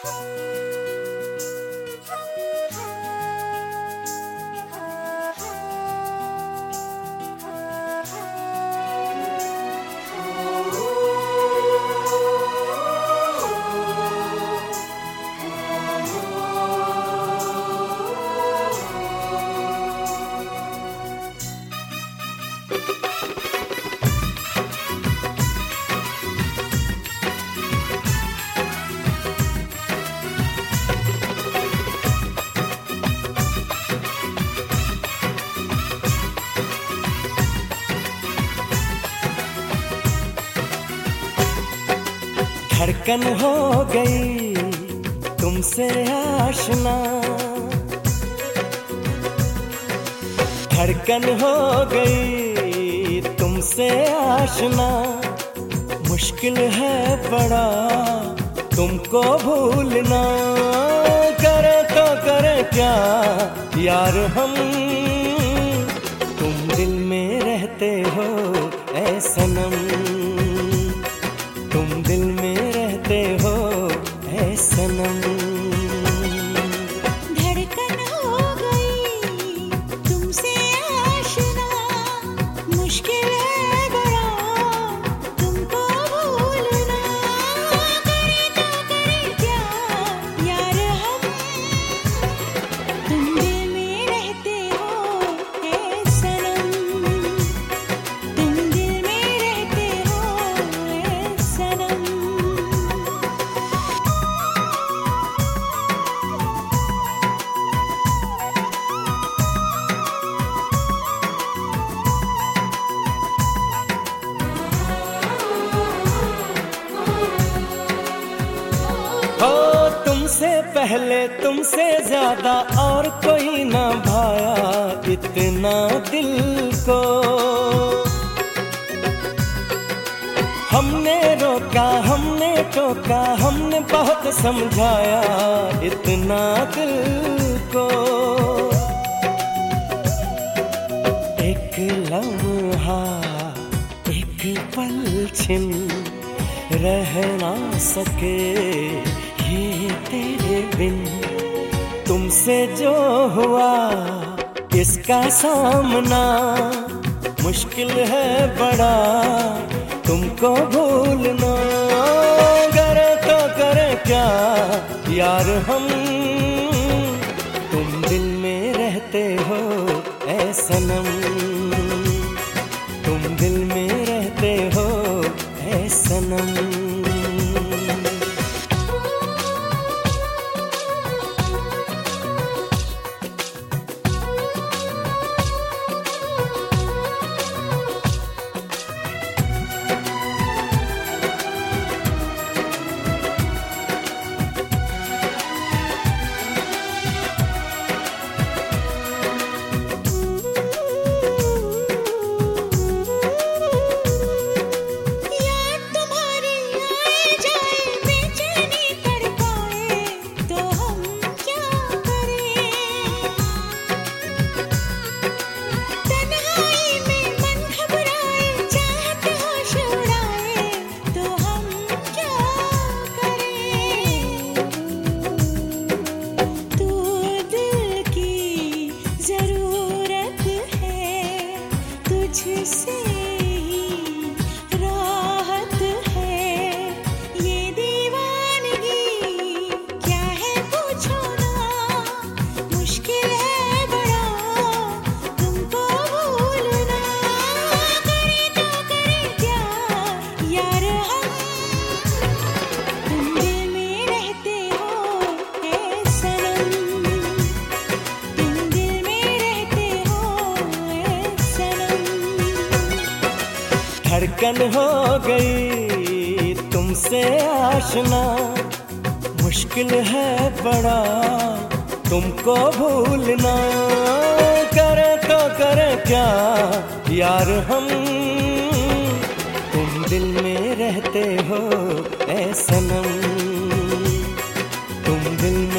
धड़कन हो गई तुमसे आशना, धड़कन हो गई तुमसे आशना। मुश्किल है बड़ा तुमको भूलना, करे तो करे क्या यार हम। तुम दिल में रहते हो ऐ सनम, तुम दिल में रहते हो ऐ सनम। धड़कन हो गई तुमसे आशना, मुश्किल है बड़ा तुमको भूलना, करे तो करे क्या यार हम। तुम दिल में रहते हो ऐ सनम, तुम दिल में रहते हो ऐ सनम। हो तुमसे पहले तुमसे ज्यादा और कोई ना भाया इतना दिल को। हमने रोका हमने टोका हमने बहुत समझाया इतना दिल को। एक लम्हा एक पल छिन रह ना सके ये तेरे बिन। तुमसे जो हुआ इसका सामना, मुश्किल है बड़ा तुमको भूलना, करे तो करे क्या यार हम। तुम दिल में रहते हो ऐ सनम, तुम दिल में रहते हो ऐ सनम। तुझसे ही राहत है ये दीवानगी, क्या है पूछो ना। मुश्किल है बड़ा तुमको भूलना, करे तो करे क्या यार हम। तुम दिल में रहते हो ऐ सनम, तुम दिल में रहते हो ऐ सनम। धड़कन हो गई तुमसे आशना, मुश्किल है बड़ा तुमको भूलना, करे तो करे क्या यार हम। तुम दिल में रहते हो ऐ सनम, तुम दिल